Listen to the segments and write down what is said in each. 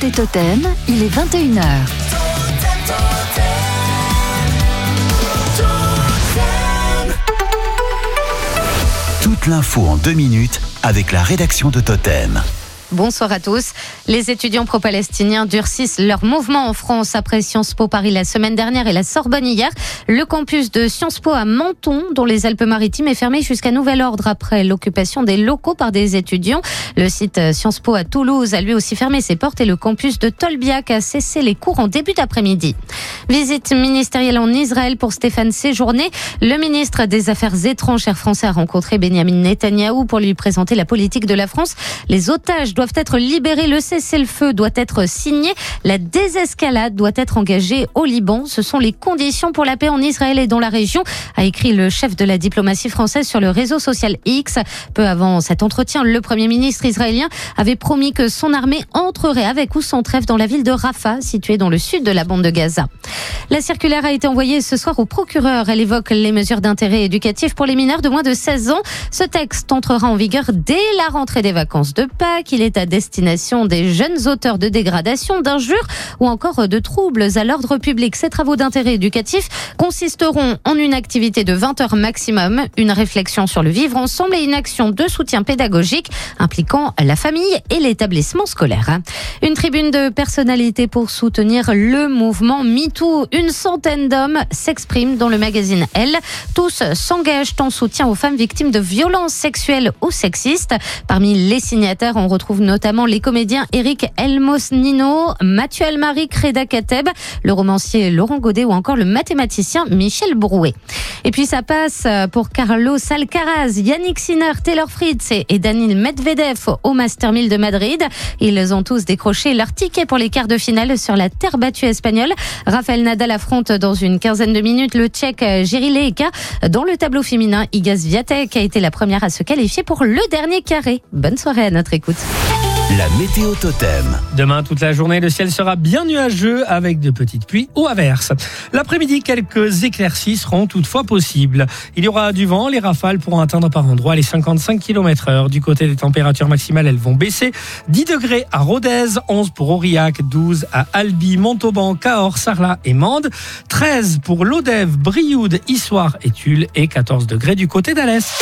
écoutez Totem, il est 21h. Toute l'info en 2 minutes avec la rédaction de Totem. Bonsoir à tous. Les étudiants pro-palestiniens durcissent leur mouvement en France après Sciences Po Paris la semaine dernière et la Sorbonne hier. Le campus de Sciences Po à Menton, dans les Alpes-Maritimes, est fermé jusqu'à nouvel ordre après l'occupation des locaux par des étudiants. Le site Sciences Po à Toulouse a lui aussi fermé ses portes et le campus de Tolbiac a cessé les cours en début d'après-midi. Visite ministérielle en Israël pour Stéphane Séjourné. Le ministre des Affaires étrangères français a rencontré Benyamin Netanyahou pour lui présenter la politique de la France. Les otages doivent être libérés, le cessez-le-feu doit être signé, la désescalade doit être engagée au Liban. Ce sont les conditions pour la paix en Israël et dans la région, a écrit le chef de la diplomatie française sur le réseau social X. Peu avant cet entretien, le Premier ministre israélien avait promis que son armée entrerait avec ou sans trêve dans la ville de Rafah, située dans le sud de la bande de Gaza. La circulaire a été envoyée ce soir au procureur. Elle évoque les mesures d'intérêt éducatif pour les mineurs de moins de 16 ans. Ce texte entrera en vigueur dès la rentrée des vacances de Pâques. Il est à destination des jeunes auteurs de dégradation, d'injures ou encore de troubles à l'ordre public. Ces travaux d'intérêt éducatif consisteront en une activité de 20 heures maximum, une réflexion sur le vivre ensemble et une action de soutien pédagogique impliquant la famille et l'établissement scolaire. Une tribune de personnalité pour soutenir le mouvement MeToo. Une centaine d'hommes s'expriment dans le magazine Elle. Tous s'engagent en soutien aux femmes victimes de violences sexuelles ou sexistes. Parmi les signataires, on retrouve notamment les comédiens Eric Elmos-Nino, Mathieu Almaric, Reda Kateb, le romancier Laurent Godet ou encore le mathématicien Michel Brouet. Et puis ça passe pour Carlos Alcaraz, Yannick Sinner, Taylor Fritz et Daniil Medvedev au Master 1000 de Madrid. Ils ont tous décroché leur ticket pour les quarts de finale sur la terre battue espagnole. Rafael Nadal affronte dans une quinzaine de minutes le Tchèque Jiří Lehečka. Dans le tableau féminin, Iga Swiatek a été la première à se qualifier pour le dernier carré. Bonne soirée à notre écoute. La météo Totem. Demain, toute la journée, le ciel sera bien nuageux avec de petites pluies ou averses. L'après-midi, quelques éclaircies seront toutefois possibles. Il y aura du vent, les rafales pourront atteindre par endroits les 55 km/h. Du côté des températures maximales, elles vont baisser. 10 degrés à Rodez, 11 pour Aurillac, 12 à Albi, Montauban, Cahors, Sarlat et Mende, 13 pour Lodève, Brioude, Issoire et Tulle et 14 degrés du côté d'Alès.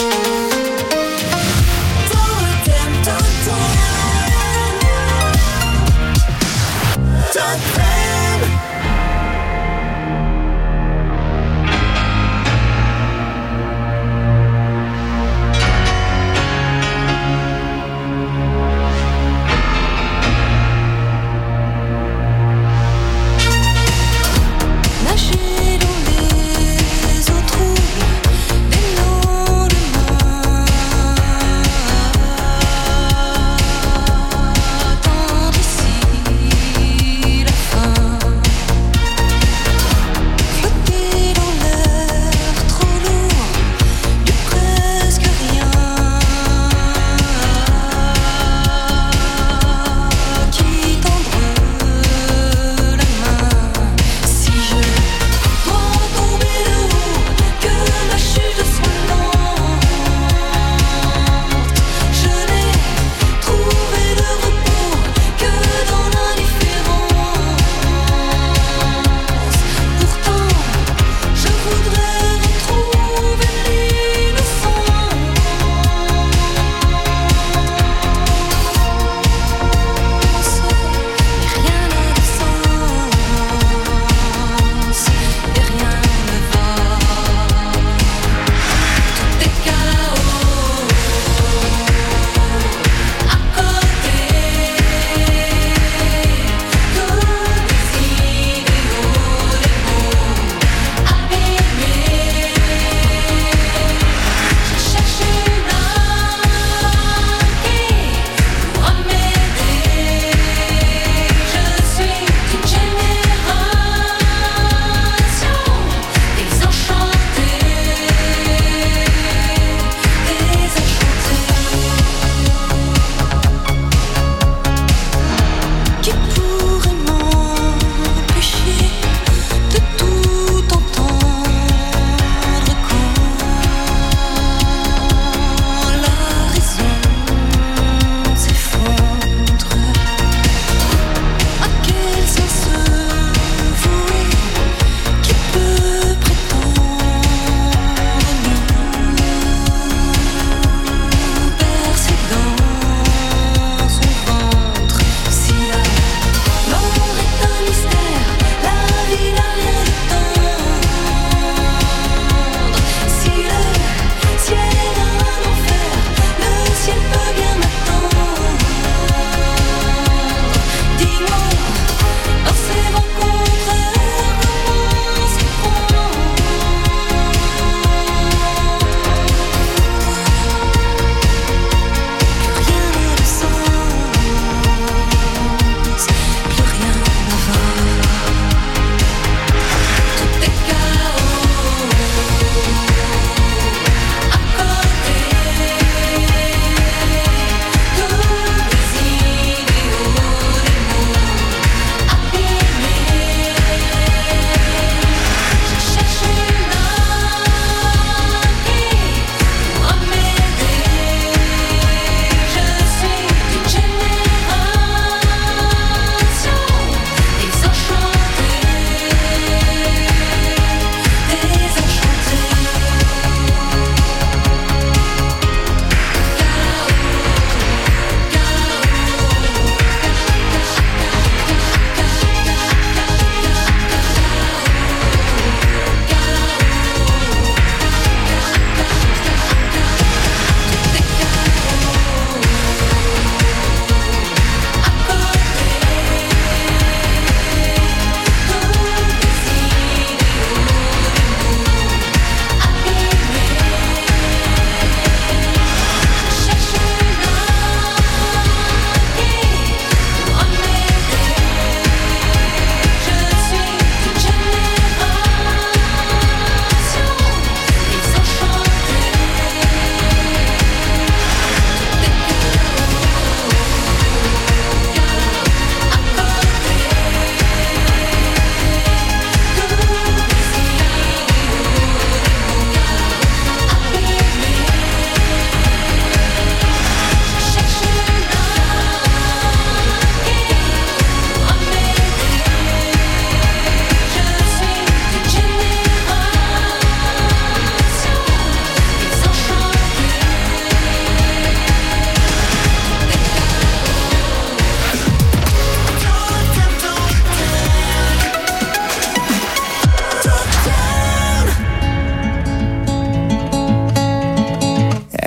Nager dans les eaux troubles, des lendemains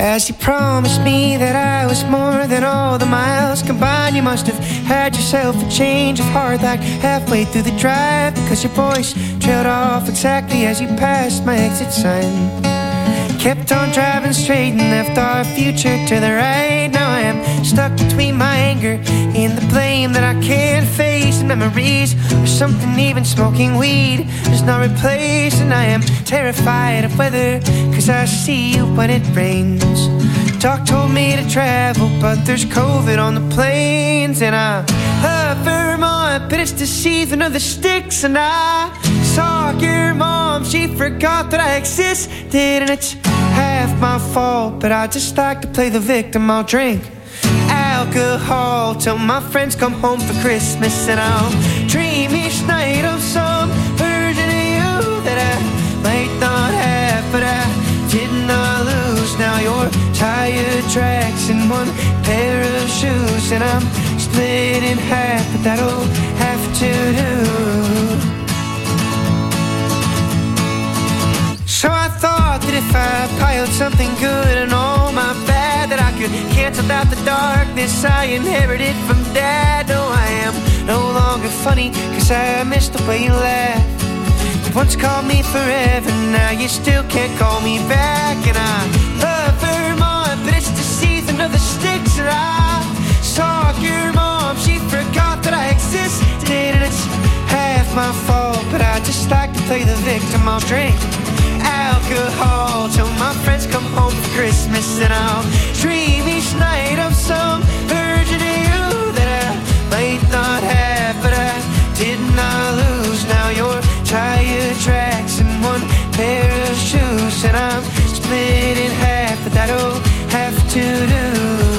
As you promised me that I was more than all the miles combined, you must have had yourself a change of heart like halfway through the drive, because your voice trailed off exactly as you passed my exit sign. Kept on driving straight and left our future to the right. Now I am stuck between my anger and the blame that I can't face, and memories or something even smoking weed does not replace. And I am terrified of weather, cause I see you when it rains. Doc told me to travel, but there's COVID on the planes. And I love Vermont, but it's the season of the sticks. And I saw your mom, she forgot that I existed, and it's half my fault, but I just like to play the victim. I'll drink alcohol till my friends come home for Christmas, and I'll dream each night of some version of you that I might not have, but I did not lose. Now your tire tracks in one pair of shoes, and I'm split in half, but that'll have to do. So I thought that if I piled something good and all my bad, that I could cancel out the darkness I inherited from Dad. No, I am no longer funny, cause I miss the way you laugh. You once called me forever, now you still can't call me back. And I love Vermont, but it's the season of the sticks. And I saw your mom, she forgot that I existed, and it's half my fault, but I just like to play the victim. I'll drink alcohol till my friends come home for Christmas, and I'll dream each night of some version of you that I might not have, but I did not lose. Now your tire tracks in one pair of shoes, and I'm split in half, but that'll have to do.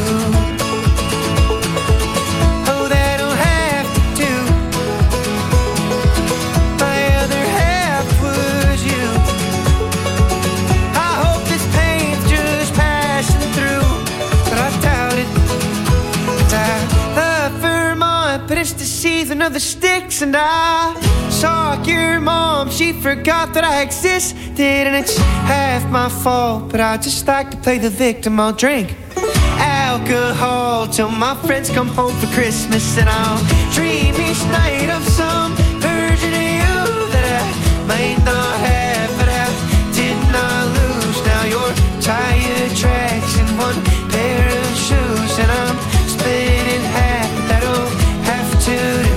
Season of the sticks, and I saw your mom, she forgot that I existed, and it's half my fault, but I just like to play the victim. I'll drink alcohol till my friends come home for Christmas, and I'll dream each night of some version of you that I might not have, but I did not lose. Now your tire tracks in one pair of shoes, and I'm split in half, but that'll have to do.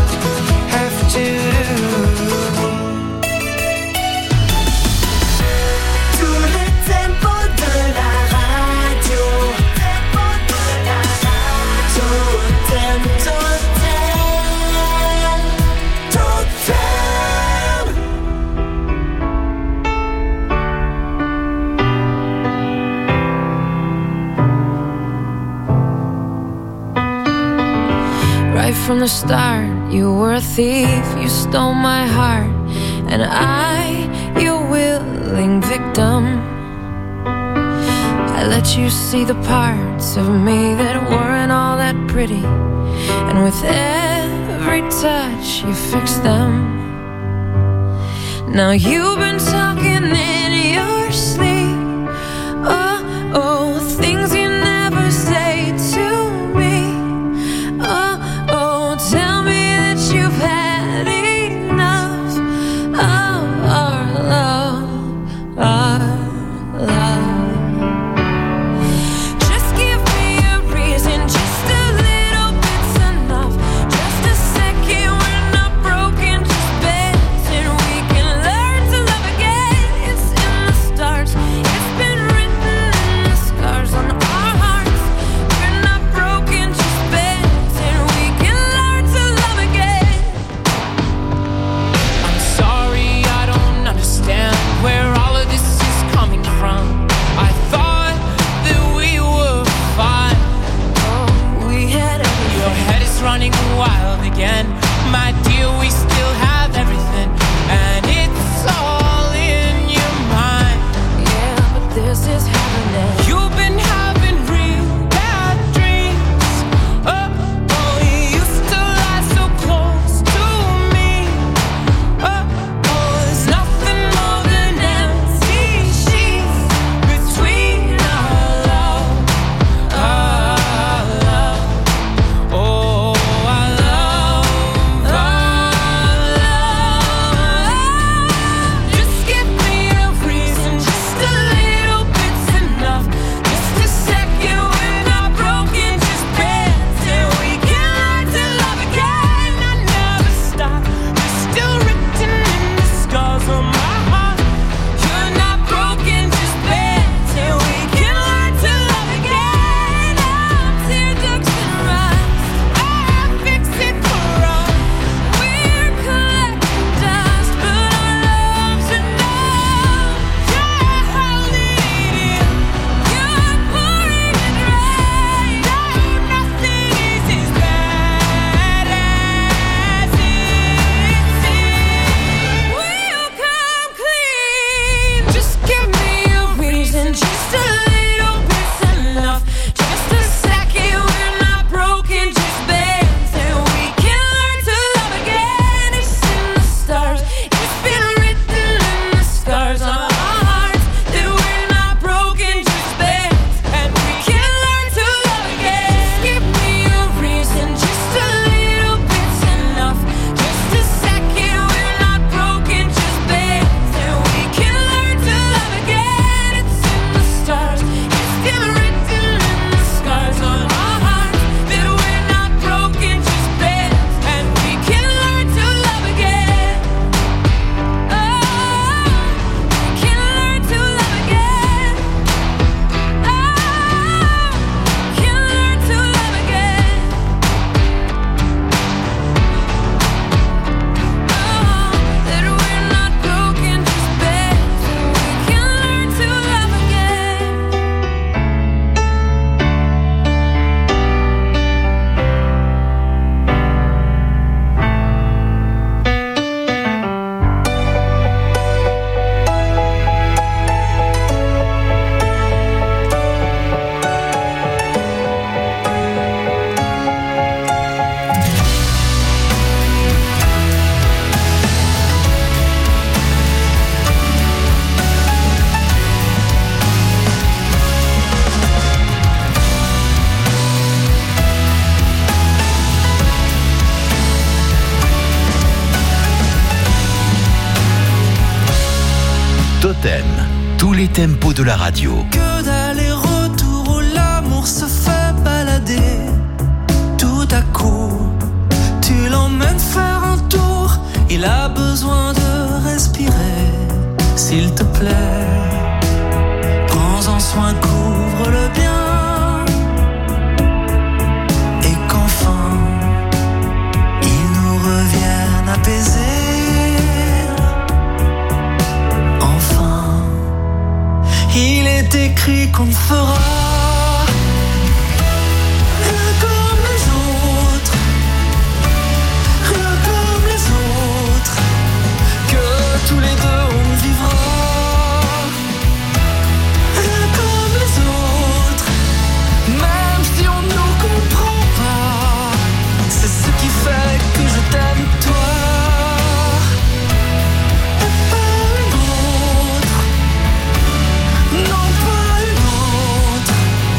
From the start, you were a thief, you stole my heart, and I, your willing victim. I let you see the parts of me that weren't all that pretty, and with every touch you fixed them. Now you've been talking in your sleep, oh, oh, things you never say to me. Tell me that you've had enough of our love, our love. Just give me a reason, just a little bit's enough. Just a second, we're not broken, just bends, and we can learn to love again. It's in the stars, it's been written in the scars on our hearts. We're not broken, just bends, and we can learn to love again. I'm sorry, I don't understand where all of this is coming from. I thought that we were fine. Oh, we had everything. Your head is running wild again. My dear, we still have everything, and it's all in your mind. Yeah, but this is happening. You've been having real bad dreams. Oh, oh, you used to lie so close to me. Oh, oh, there's nothing more than empty sheets between our les tempos de la radio. Que d'aller-retour où l'amour se fait balader. Tout à coup, tu l'emmènes faire un tour. Il a besoin de respirer. S'il te plaît, prends-en soin, couvre-le bien. Et qu'enfin, il nous revienne apaisé. Enfin, il est écrit qu'on fera rien comme les autres, rien comme les autres, que tous les deux on vivra rien comme les autres, même si on ne nous comprend pas. C'est ce qui fait que je t'aime toi, et pas une autre, non pas une autre.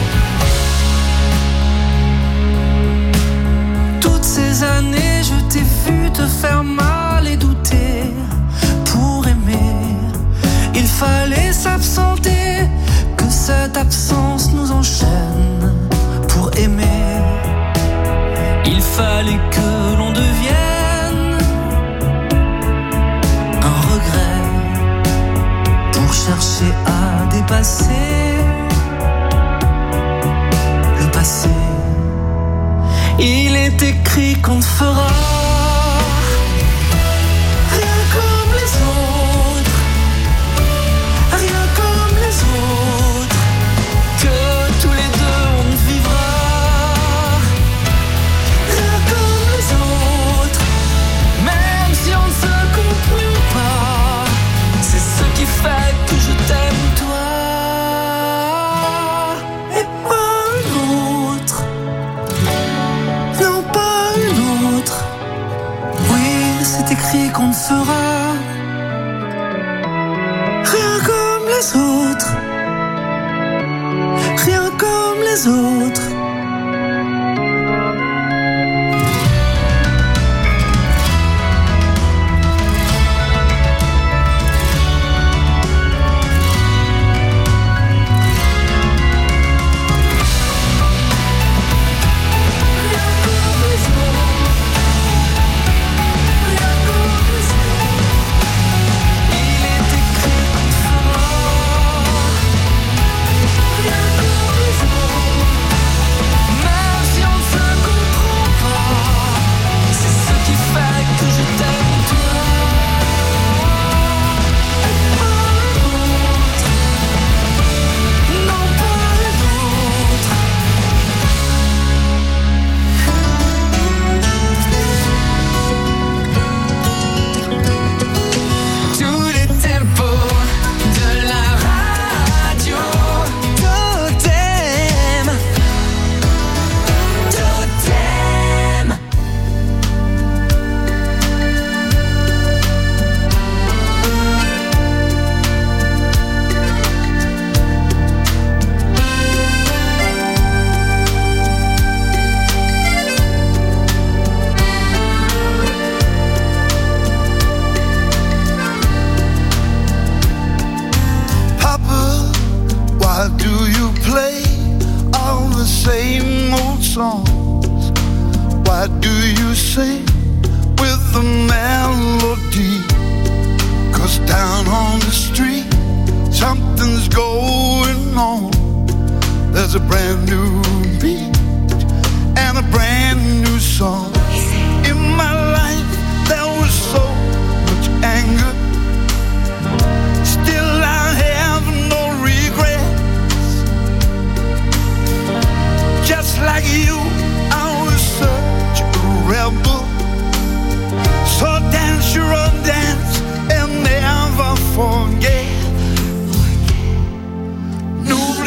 Toutes ces années je t'ai vu te faire mal et douter. Pour aimer, il fallait s'absenter, que cette absence nous enchaîne. Pour aimer, il fallait que l'on devienne un regret pour chercher à dépasser le passé. Il est écrit qu'on ne fera rien comme les autres, rien comme les autres, que tous les deux on vivra rien comme les autres, même si on ne se comprend pas. C'est ce qui fait que je t'aime toi, et pas une autre, non pas une autre. Oui, c'est écrit qu'on ne fera rien comme les autres, rien comme les autres.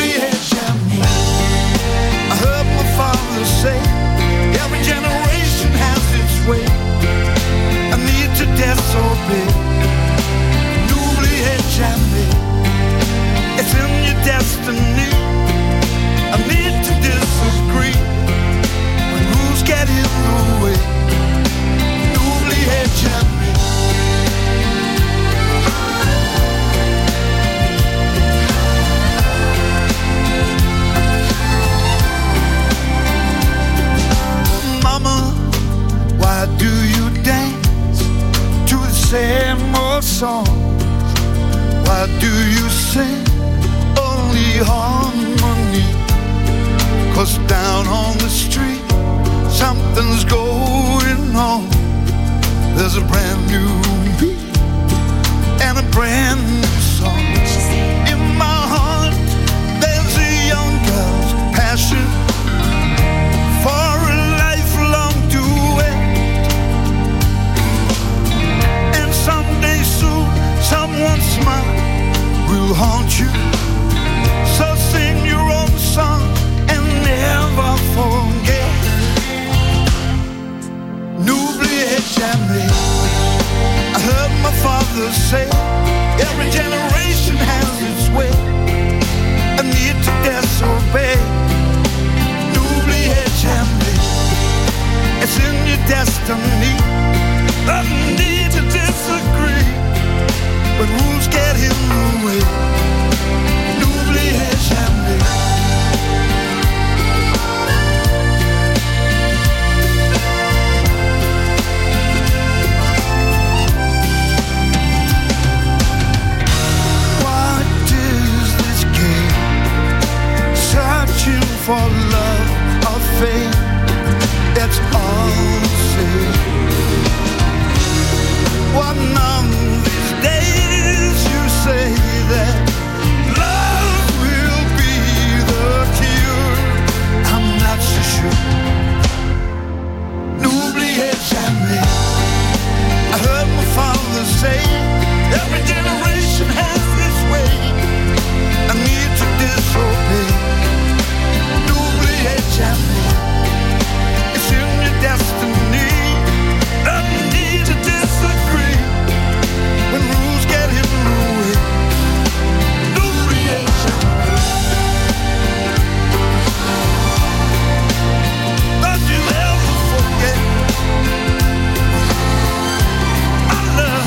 Say every generation 'cause down on the street something's going on. There's a brand new beat and a brand new song. In my heart there's a young girl's passion for a lifelong duet. And someday soon someone's smile will haunt you. So sing your own song and never forget. N'oubliez jamais. I heard my father say, every generation has its way. A need to disobey. N'oubliez jamais. It's in your destiny. A need to disagree. But rules get in the way. N'oubliez jamais. Searching for love or fate, that's all the same. One of these days you say that love will be the cure. I'm not so sure. N'oubliez jamais. I heard my father say, every generation has its way. I need to disobey. It's in your destiny. I need to disagree when rules get in the way. N'oubliez jamais. Don't you ever forget my love.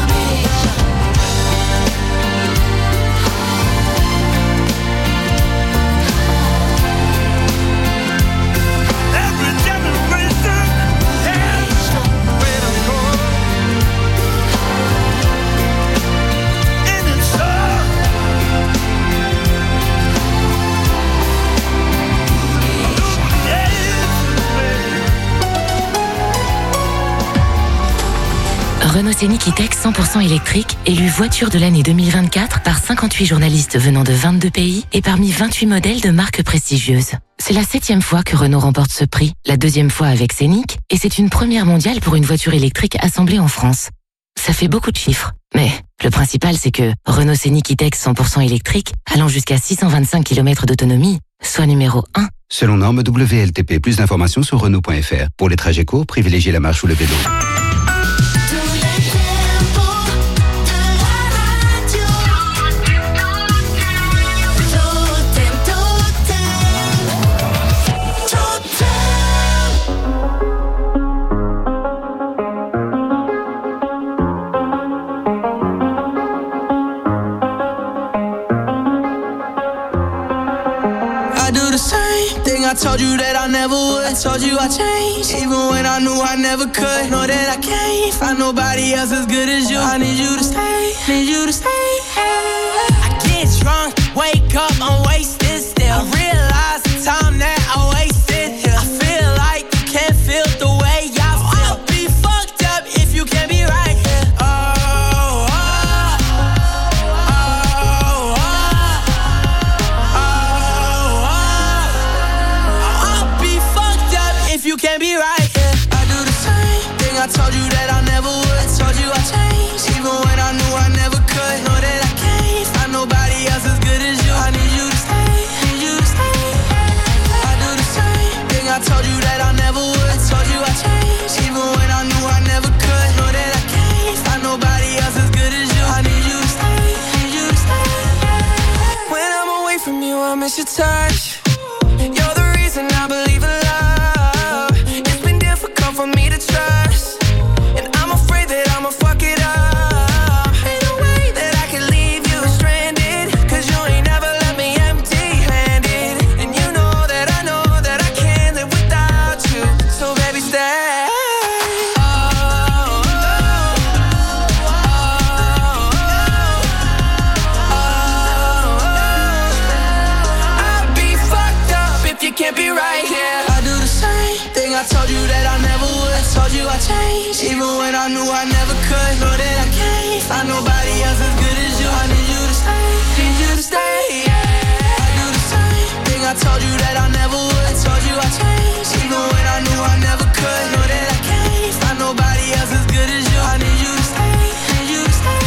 Renault Scénic E-Tech 100% électrique, élu voiture de l'année 2024 par 58 journalistes venant de 22 pays et parmi 28 modèles de marques prestigieuses. C'est la 7e fois que Renault remporte ce prix, la 2e fois avec Scénic, et c'est une première mondiale pour une voiture électrique assemblée en France. Ça fait beaucoup de chiffres, mais le principal c'est que Renault Scénic E-Tech 100% électrique, allant jusqu'à 625 km d'autonomie, soit numéro 1. Selon norme WLTP, plus d'informations sur Renault.fr. Pour les trajets courts, privilégiez la marche ou le vélo. I told you that I never would. I told you I changed, even when I knew I never could. Know that I can't find nobody else as good as you. I need you to stay, need you to stay. I get drunk, wake up, I'm wasted still. I realize the time that I wasted here. I feel like you can't feel the way I feel. I'll be fucked up if you can't be right here. You can't be right, yeah. I do the same thing. I told you that I never would. I told you I changed, even when I knew I never could. Know that I can't find nobody else as good as you. I need you to stay, need you to stay. I do the same thing. I told you that I never would. I told you I changed, even when I knew I never could. Know that I can't find nobody else as good as you. I need you to stay, need you to stay. When I'm away from you, I miss your touch. You're the reason I believe in love. For me to trust, and I'm afraid that I'ma fuck it up. Ain't no way that I can leave you stranded, 'cause you ain't never left me empty-handed. And you know that I can't live without you. So baby, stay. I'll be fucked up if you told you that I never would. Told you I changed, even when I knew I never could. Know that I can't find nobody else as good as you. I need you to stay, need you to stay, yeah. I do the same thing, I told you that I never would. Told you I changed, even when I knew I never could. Know that I can't find nobody else as good as you. I need you to stay, need you to stay,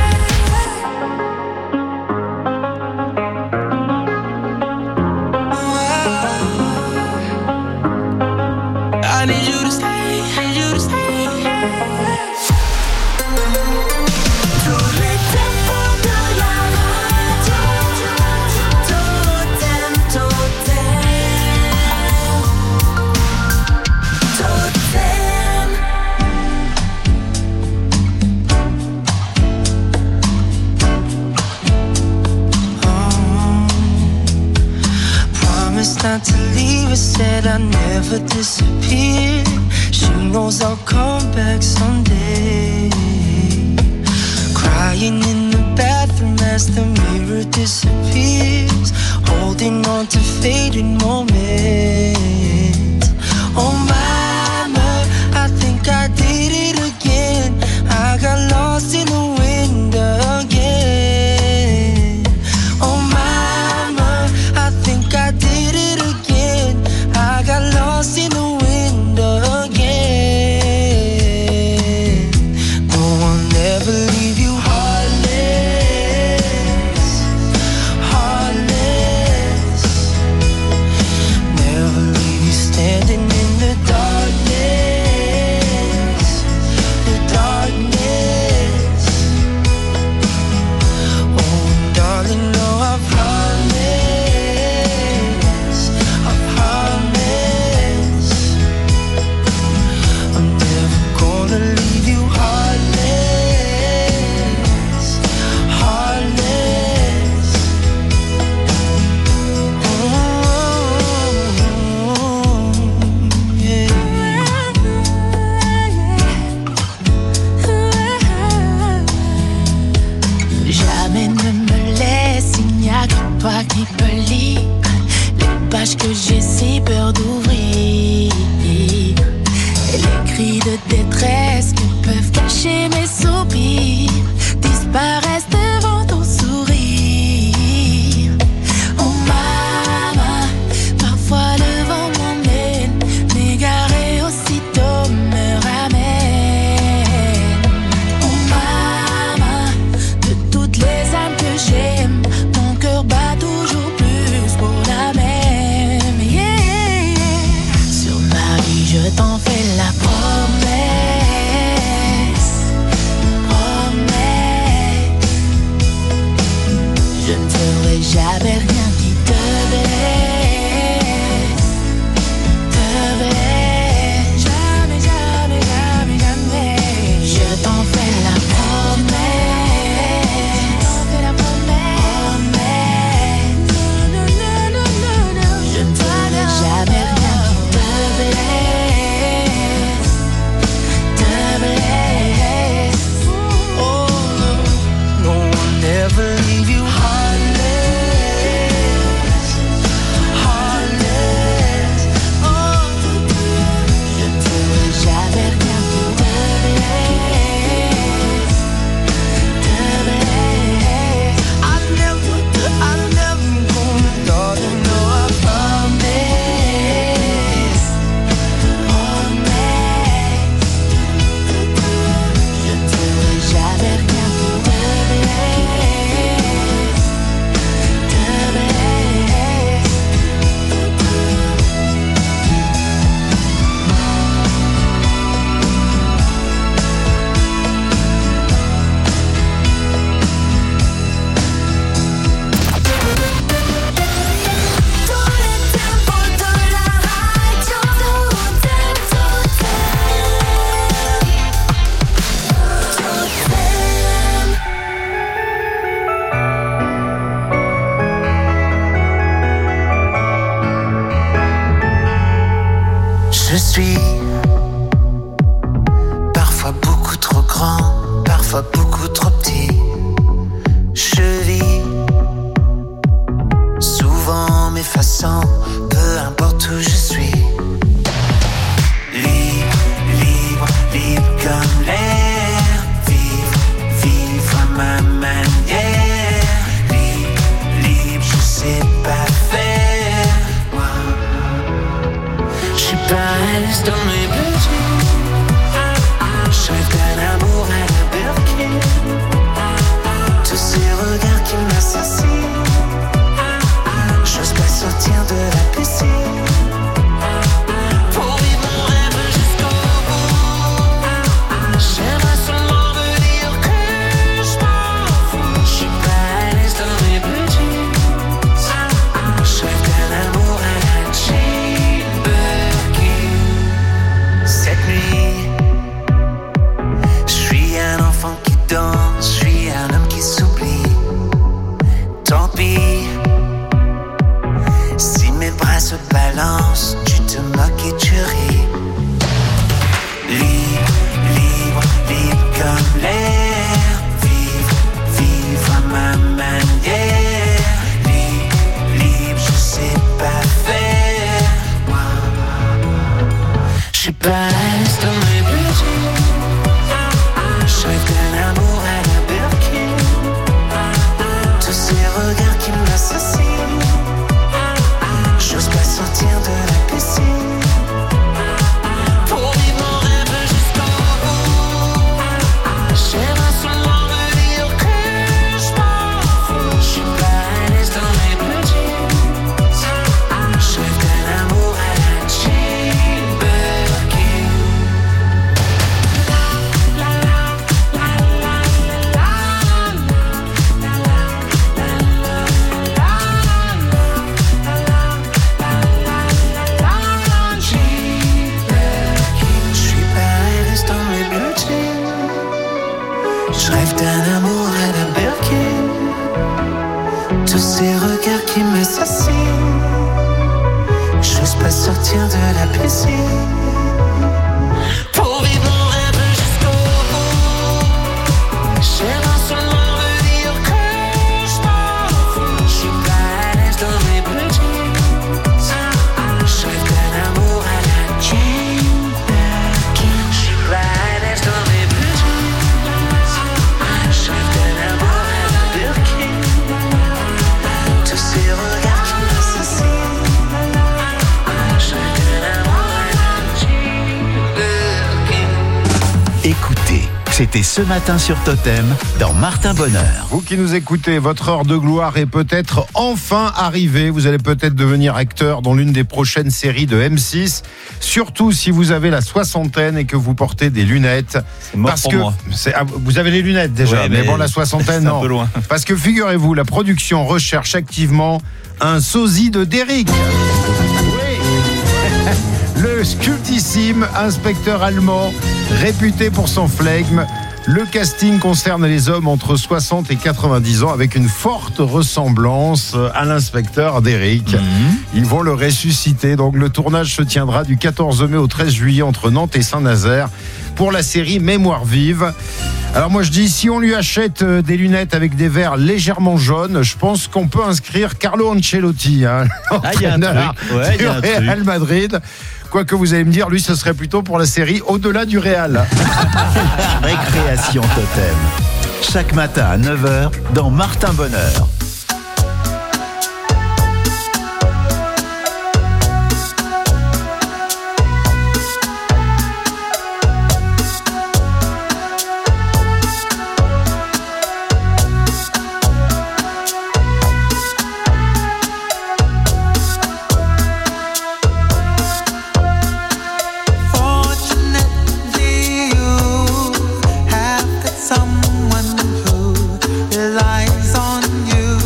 I need you to stay, need you to stay. Tous les tempos de la radio, Totem, Totem, Promised not to leave her, said I never disappear. She knows I'll come back someday. Crying in the bathroom as the mirror disappears, holding on to fading moments. Oh mama, I think I did it again. I got lost in the wind again. Oh mama, I think I did it again. I got lost in the wind again. No, I'll never leave you heartless, heartless. Never leave you standing in the darkness, the darkness. Oh, darling, no, I promise, I promise. I'm never gonna leave you heartless, heartless. Jamais ne me laisse, il n'y a que toi qui peux lire les pages que j'ai si peur d'ouvrir. Et les cris de détresse que peuvent cacher mes soupirs disparaissent devant ton sourire. Oh mama, parfois le vent m'emmène, m'égarer aussitôt me ramène. Oh mama, de toutes les âmes que j'aime, mon cœur bat toujours plus pour la même. Yeah. Sur ma vie, je t'en fais la promesse, promesse. Je ne ferai jamais rien qui te blesse, te blesse. Jamais, jamais, jamais, jamais. Je t'en fais la promesse, promesse. Non, non, non, non, non. Je ne ferai jamais rien qui te blesse, te blesse. Oh no, I'll never leave you heartless, heartless. Oh, Je ne ferai jamais rien qui te blesse, te blesse. I'm never gonna, darling, no, I promise, Promesse. Je ne ferai jamais rien qui te blesse, te blesse. Tous les tempos de la radio, Totem, Je suis parfois beaucoup trop grand, parfois beaucoup trop petit. Je vis souvent m'effaçant, peu importe où je suis. se balance, tu te moques et tu ris. Libre, libre, libre comme l'air. Vivre, vivre à ma manière. Libre, libre, je sais pas faire. Je suis pas à l'aise dans mes budgets. Je rêve d'un amour à la Birkin. Tous ces regards qui m'assassinent. J'ose pas sortir de la piscine. Pour vivre mon rêve jusqu'au bout. J'aimerais seulement me dire que je m'en fous. Je suis pas à l'aise dans mes blue jeans. Je rêve d'un amour à la Jane Birkin. Je suis pas à l'aise dans mes blue jeans. Je rêve d'un amour à la Birkin. Tous ces regards qui m'assassinent. J'ose pas sortir de la piscine. Pour vivre mon rêve jusqu'au bout. J'aimerais seulement me dire que je m'en fous. Je suis pas à l'aise dans mes blue jeans. Je rêve d'un amour à la Jane Birkin. Je suis pas à l'aise dans mes blue jeans. Je rêve d'un amour à la Birkin. Tous ces regards qui m'assassinent. Je rêve d'un amour à la Jane Birkin. Écoutez, c'était ce matin sur Totem dans Martin Bonheur. Vous qui nous écoutez, votre heure de gloire est peut-être enfin arrivée. Vous allez peut-être devenir acteur dans l'une des prochaines séries de M6. Surtout si vous avez la soixantaine et que vous portez des lunettes. C'est mort pour moi. Vous avez les lunettes déjà, Ouais, mais mais bon, la soixantaine, c'est un non. peu loin. Parce que figurez-vous, la production recherche activement un sosie de Derrick. Oui. Le cultissime inspecteur allemand, réputé pour son flegme. Le casting concerne les hommes entre 60 et 90 ans avec une forte ressemblance à l'inspecteur Derrick. Ils vont le ressusciter. Donc le tournage se tiendra du 14 mai au 13 juillet entre Nantes et Saint-Nazaire pour la série Mémoire vive. Alors moi je dis, si on lui achète des lunettes avec des verres légèrement jaunes, je pense qu'on peut inscrire Carlo Ancelotti, hein, il y a un l'entraîneur truc. Ouais, il y a un du Real truc. Madrid. Quoique vous allez me dire, lui ce serait plutôt pour la série Au-delà du Real. Récréation Totem. Chaque matin à 9h dans Martin Bonheur. Fortunately, you have got someone who relies on you.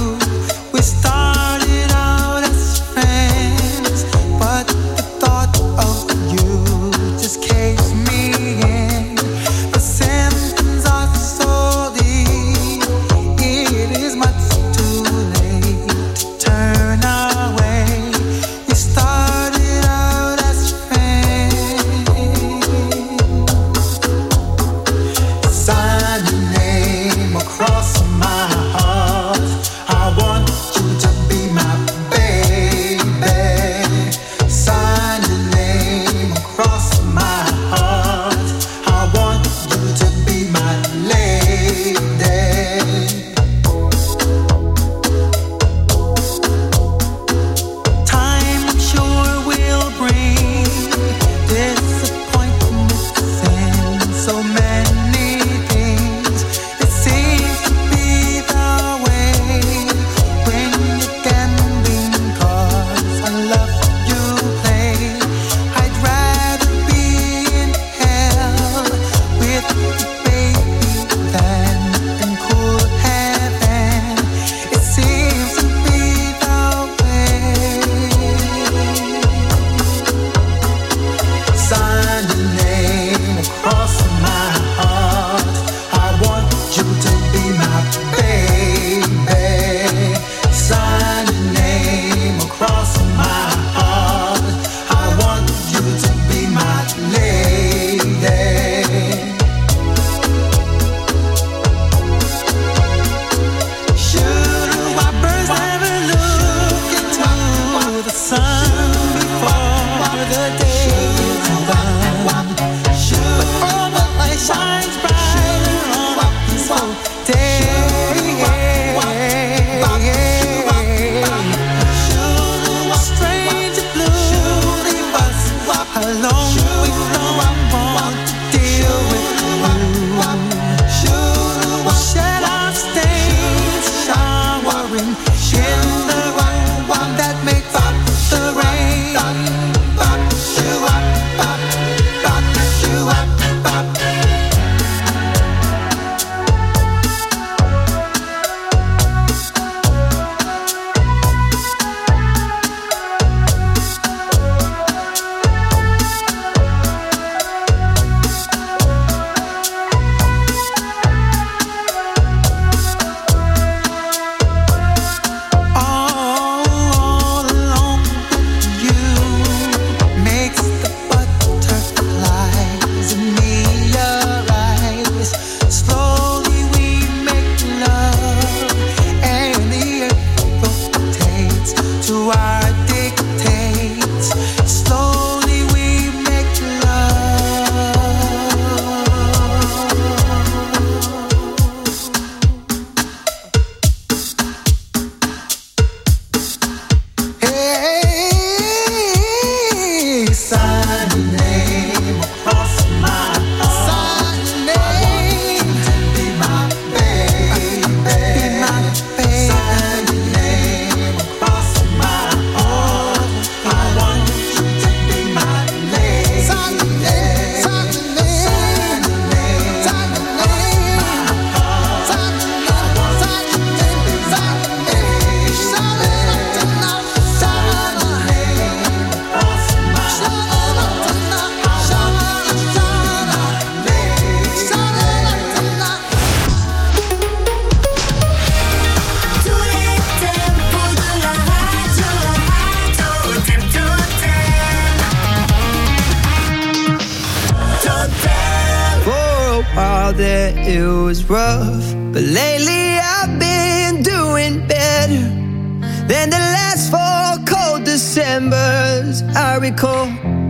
that it was rough, but lately I've been doing better than the last 4 cold Decembers I recall.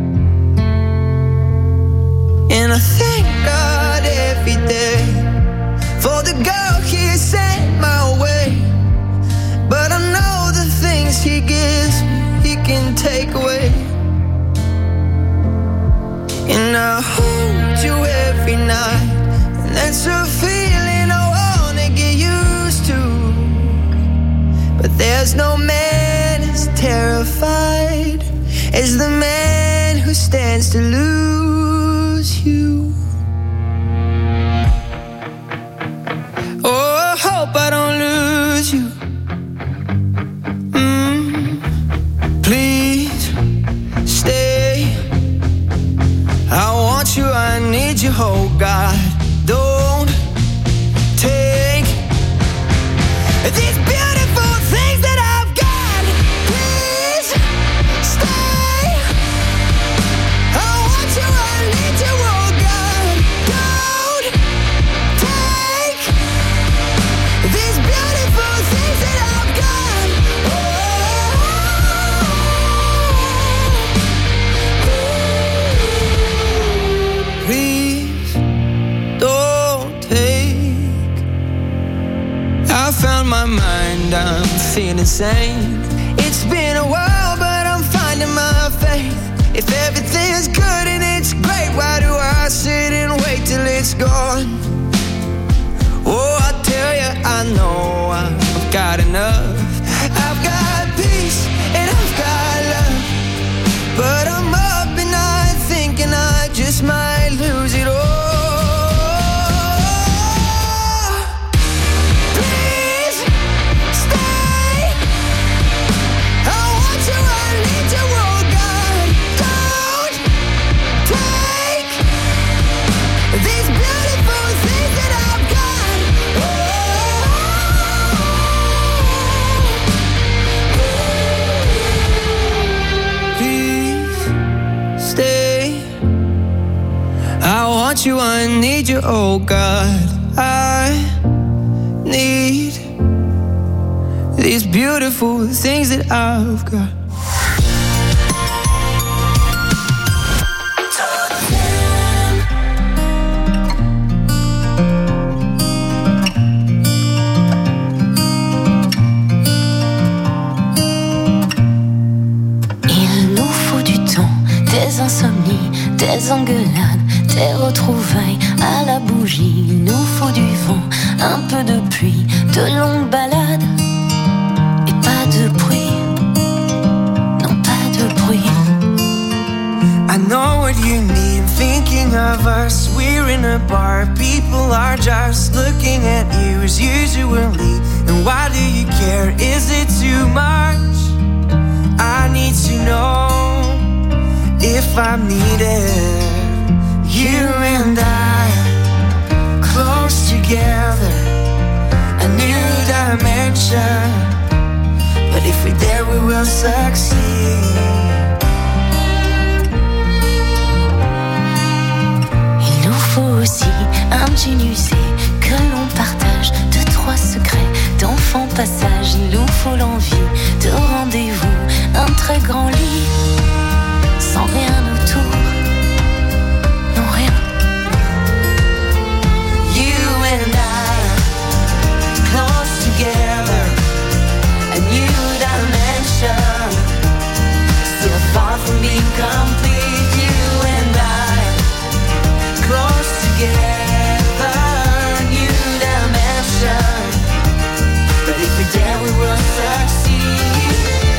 And I thank God every day for the girl He sent my way. But I know the things He gives me, He can take away. And I hold you every night, and that's a feeling I wanna get used to. But there's no man as terrified as the man who stands to lose you. Oh, I hope I don't lose you. Please stay. I want you, I need you, oh God. Don't take these beautiful things that I've got. Please stay. I want you, I need you, oh God. Don't take these beautiful things that I've got. Please don't take. I found my mind, I'm feeling sane. It's been a while, but I'm finding my faith. If everything's good and it's great, why do I sit and wait till it's gone? Oh, I tell you, I know I've got enough. I've got peace and I've got love, but I'm up at night thinking I just might lose it all. Please stay. I want you, I need you, oh God. Don't take these beautiful things that I've got. Please stay. I want you, I need you, oh God. I need these beautiful things that I've got. Il nous faut du temps, des insomnies, des engueulades, des retrouvailles à la bougie. Il nous faut du vent, un peu de pluie, de longues balades et pas de bruit. Non, pas de bruit. I know what you need, thinking of us. We're in a bar, people are just looking at you as usually. And why do you care? Is it too much? I need to know if I'm needed. You and I, close together, a new dimension. But if we're there, we will succeed. Il nous faut aussi un jean usé que l'on partage, 2-3 secrets d'enfant passage. Il nous faut l'envie de rendez-vous, un très grand lit, sans rien autour, non rien. You and I, close together, a new dimension. Still far from being complete. You and I, close together, new dimension. But if we're there, we will succeed.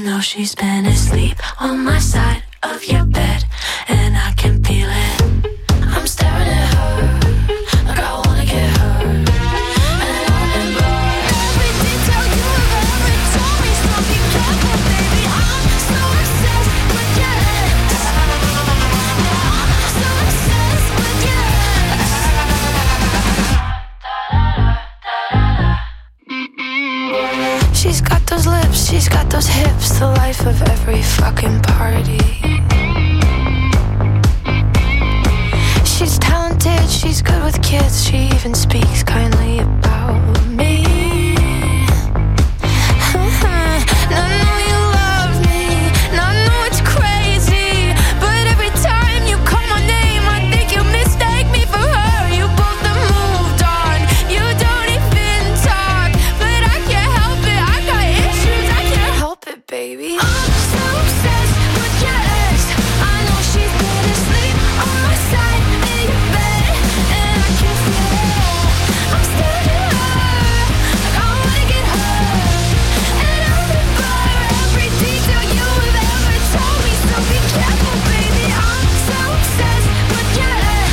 know she's been asleep on my side of your bed, and I can feel it. I'm staring at her like I wanna get her. And I remember every detail you ever told me. So be careful, baby. I'm so obsessed with your ex. I'm so obsessed with your ex. She's got those lips, she's got those hips, the life of every fucking party. She's talented, she's good with kids, she even speaks kindly about me. And I know you love me, and I know it's crazy, but every time you call my name, I think you mistake me for her. You both have moved on, you don't even talk, but I can't help it, I got issues, I can't help it, baby. I'm so obsessed with your ex. I know she's been asleep on my side in your bed, and I can feel it. I'm staring at her like I wanna get her. And I remember every detail you have ever told me. So be careful, baby. I'm so obsessed with your ex.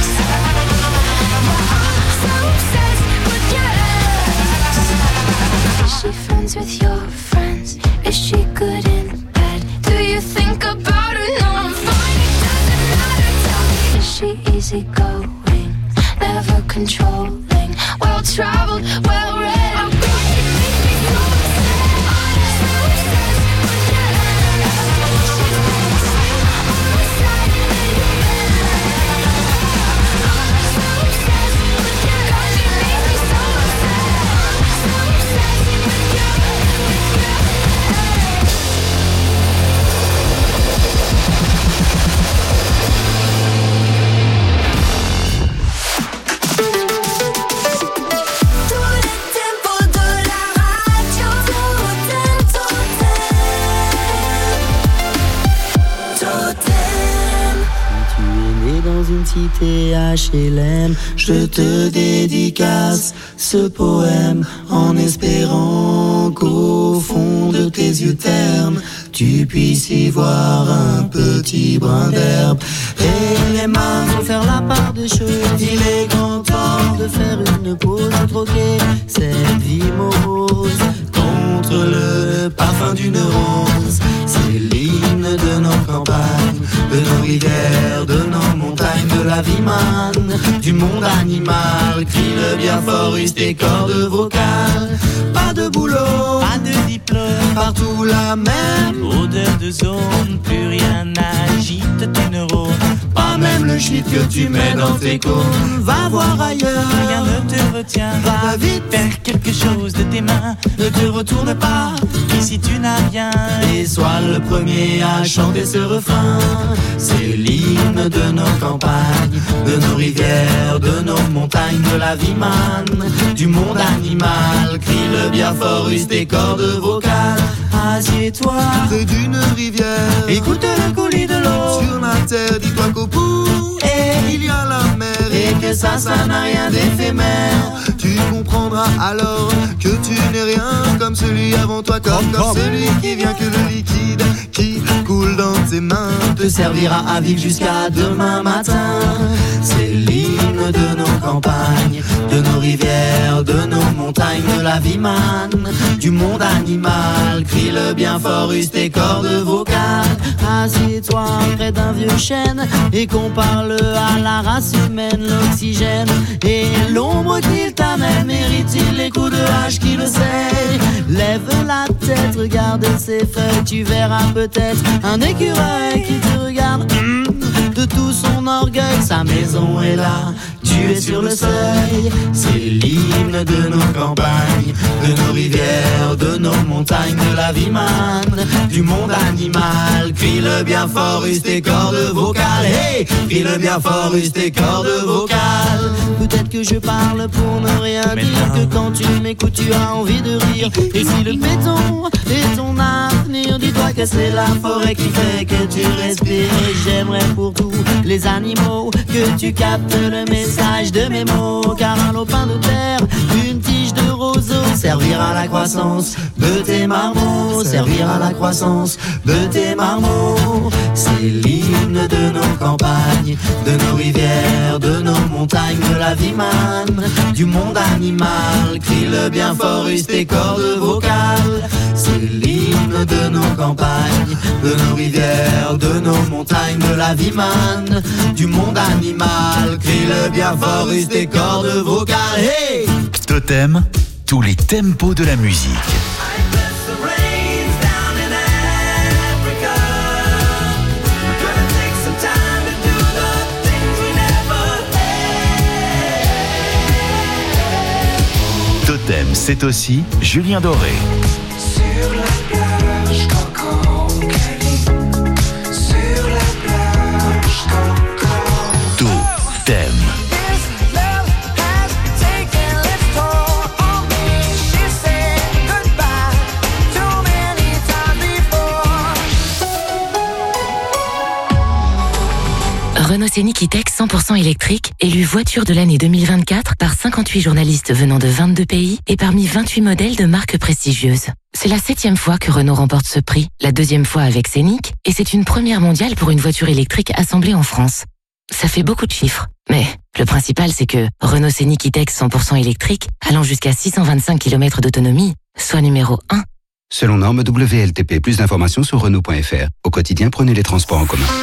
I'm so obsessed with your ex. Is she friends with your friends? Is she good in bed? Do you think about her? No, I'm fine, it doesn't matter. Tell me, is she easygoing, never controlling, well-traveled, well-read? Oh, God, you make me so upset. I'm so obsessed with your ex. She's been asleep on my side in your bed. I'm so obsessed with your ex. God, you make me so upset. I'm so obsessed with your ex. Tous les tempos de la radio. Totem. Tu es né dans une cité HLM, je te dédicace ce poème en espérant qu'au fond de tes yeux ternes tu puisses y voir un petit brin d'herbe. Et les mains vont faire la part des choses. Il est grand temps de faire une pause, troquer cette vie morose contre le parfum d'une rose. C'est l'hymne de nos campagnes, de nos rivières, de nos montagnes, de la vie manne, du monde animal. Crie le bien fort, use tes cordes vocales. Pas de boulot, pas de diplôme, partout la même odeur de zone. Plus rien n'agite tes neurones, pas même le shit que tu mets dans tes cônes. Va voir ailleurs, rien ne te retient. Va vite faire quelque chose de tes mains. Ne te retourne pas, ici tu n'as rien. Et sois le premier à chanter ce refrain. C'est l'hymne de nos campagnes, de nos rivières, de nos montagnes, de la vie manne, du monde animal. Crie le bien fort, use tes cordes vocales. Assieds-toi près d'une rivière, écoute le coulis de l'eau. Sur la terre, dis-toi qu'au bout il y a la mer, et que ça n'a rien d'éphémère. Tu comprendras alors que tu n'es rien comme celui avant toi, comme celui qui vient, que le liquide qui coule dans tes mains te servira à vivre jusqu'à demain matin. C'est l'hymne de nos campagnes, de nos rivières, de nos montagnes, de la vie manne, du monde animal. Crie-le bien fort, use tes cordes vocales. Assieds-toi près d'un vieux chêne et compare-le à la race humaine. L'oxygène et l'ombre qu'il t'amène, mérite-t-il les coups de hache qui le sait? Lève la tête, regarde ses feuilles, tu verras peut-être un écureuil qui te regarde de tout son orgueil. Sa maison est là, tu es sur le seuil. C'est l'hymne de nos campagnes, de nos rivières, de nos montagnes, de la vie manne, du monde animal. Crie-le bien fort, use tes cordes vocales. Hey, crie-le bien fort, use tes cordes vocales. Peut-être que je parle pour ne rien dire, que quand tu m'écoutes tu as envie de rire. Et si le béton est ton avenir, dis-toi que c'est la forêt qui fait que tu respires. Et j'aimerais pour tous les animaux que tu captes le message de mes mots, car un lopin de terre, une tige de roseaux, servir à la croissance de tes marmots, servir à la croissance de tes marmots. C'est l'hymne de nos campagnes, de nos rivières, de nos montagnes, de la vie manne, du monde animal. Crie-le bien fort, use tes cordes vocales. C'est l'hymne de nos campagnes, de nos rivières, de nos montagnes, de la vie manne, du monde animal. Crie-le bien fort, use tes cordes vocales. Hey! Totem, tous les tempos de la musique. Totem, c'est aussi Julien Doré. Sur la plage, Coco Kelly. Sur la plage, Coco. Totem. Renault Scénic E-Tech 100% électrique, élu voiture de l'année 2024 par 58 journalistes venant de 22 pays et parmi 28 modèles de marques prestigieuses. C'est la 7e fois que Renault remporte ce prix, la 2e fois avec Scénic, et c'est une première mondiale pour une voiture électrique assemblée en France. Ça fait beaucoup de chiffres, mais le principal c'est que Renault Scénic E-Tech 100% électrique, allant jusqu'à 625 km d'autonomie, soit numéro 1. Selon norme WLTP, plus d'informations sur Renault.fr. Au quotidien, prenez les transports en commun.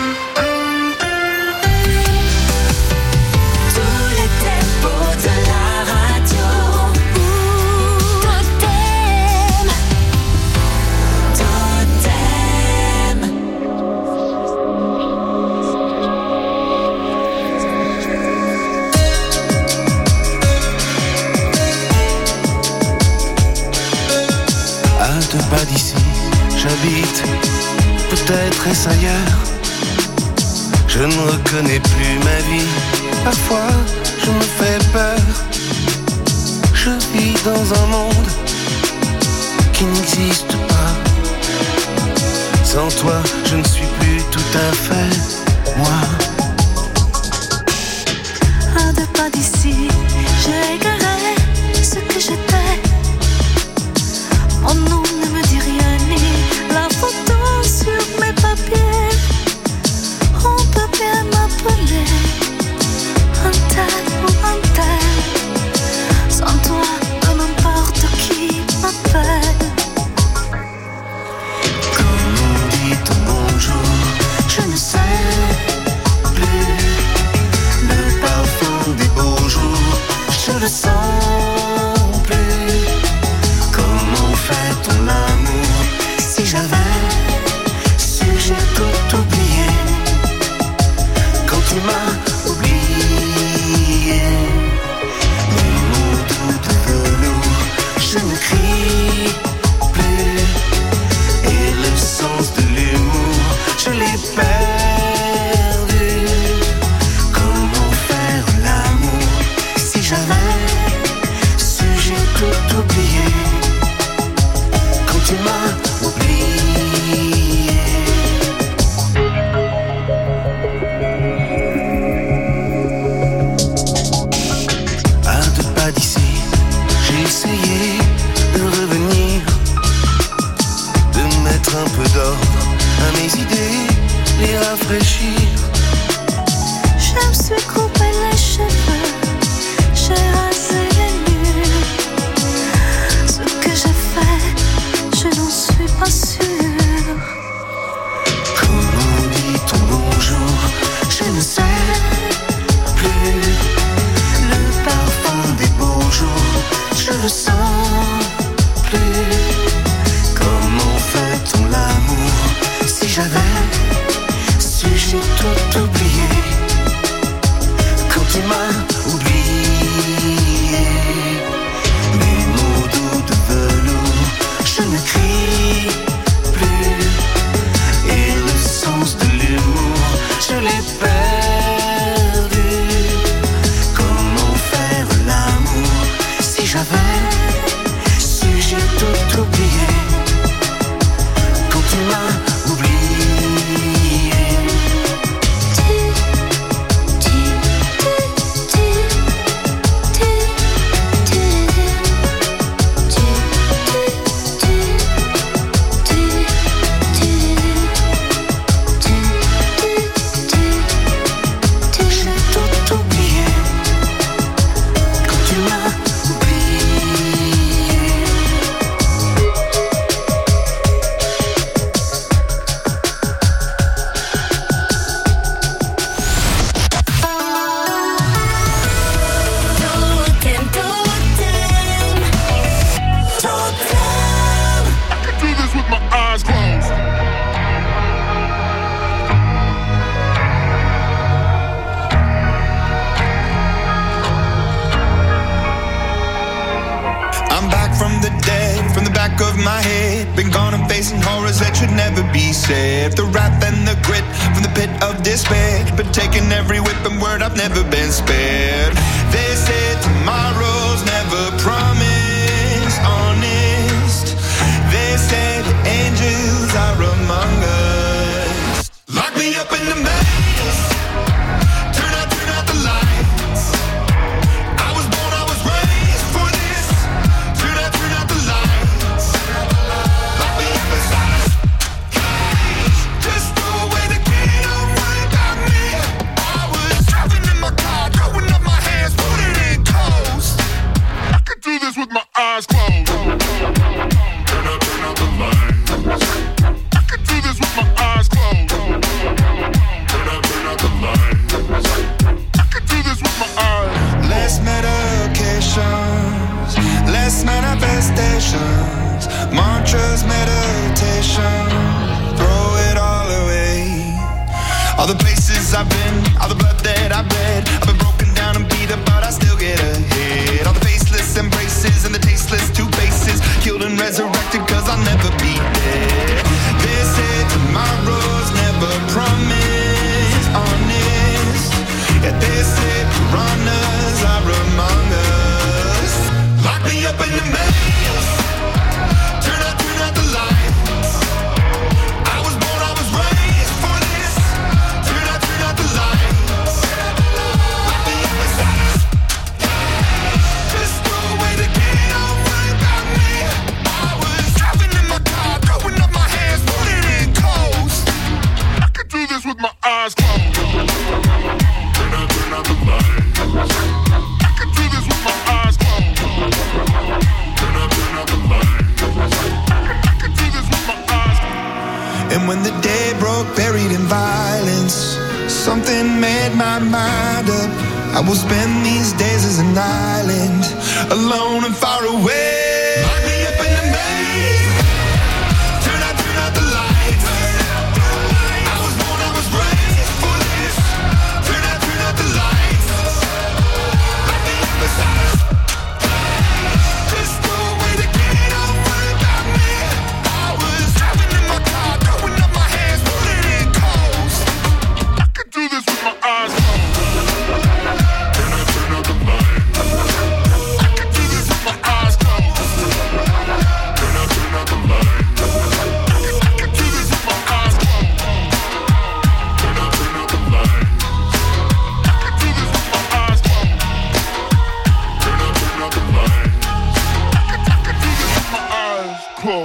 Pas d'ici, j'habite, peut-être est-ce ailleurs. Je ne reconnais plus ma vie, parfois je me fais peur. Je vis dans un monde qui n'existe pas. Sans toi, je ne suis plus tout à fait moi. À deux pas d'ici, j'égarerai ce que j'étais. Mon nom ne me dit rien, ni la photo sur mes papiers. On peut bien m'appeler un tel ou un tel. Sans toi, peu m'importe qui m'appelle. Comme on dit ton bonjour, Je ne sais plus le parfum des beaux jours. je le sens plus. Comment fait-on l'amour? Si j'avais su, j'ai tout oublié. Quand tu m'as oublié, mais mon doux de velours, Je ne crie plus. Et le sens de l'humour, je l'ai perdu. comment faire l'amour? Si j'avais su, j'ai tout oublié. Quand tu m'as oublié. À deux pas d'ici, j'ai essayé de revenir, de mettre un peu d'ordre à mes idées, les rafraîchir. Je me suis coupé les cheveux, j'ai rasé les murs. Ce que j'ai fait, je n'en suis pas sûre. Comment dit ton bonjour? Je ne sais Plus le parfum des beaux jours, je le sens plus. comment fait-on l'amour? Si j'avais su, j'ai my head. Been gone and facing horrors that should never be said. The wrath and the grit from the pit of despair. Been taking every whip and word, I've never been spared. They said tomorrow's never promised, honest. They said the angels are among us. Lock me up in the maze. Turn out the lights. I was born, I was raised for this. Turn out the lights. Lock me up inside a cage. Just throw away the key, don't worry about me. I was driving in my car, throwing up my hands, putting it close. I could do this with my eyes closed. Turn out the lights. I could do this with my eyes closed. Turn out the lights. I could do this with my eyes. Less medications, less manifestations, mantras, meditation, throw it all away. All the places I've been, all the blood that I've bled, I've been broken down and beat up, but I still get ahead. All the faceless embraces and the tasteless two faces, killed and resurrected cause I'll never be dead. They said tomorrow's never promised, honest. Yeah, they said piranhas are among us. Lock me up in the maze. Turn out the lights. I was born, I was raised for this. Turn out the lights. Lock me up inside a cage. Just throw away the key, don't worry about me. I was driving in my car, throwing up my hands, putting it close. I could do this with my eyes closed. Turn out the lights. I could do this with my eyes closed. Turn out the lights. I could do this with my eyes closed. And when the day broke, buried in violence, something made my mind up. I will spend these days as an island, alone and far away.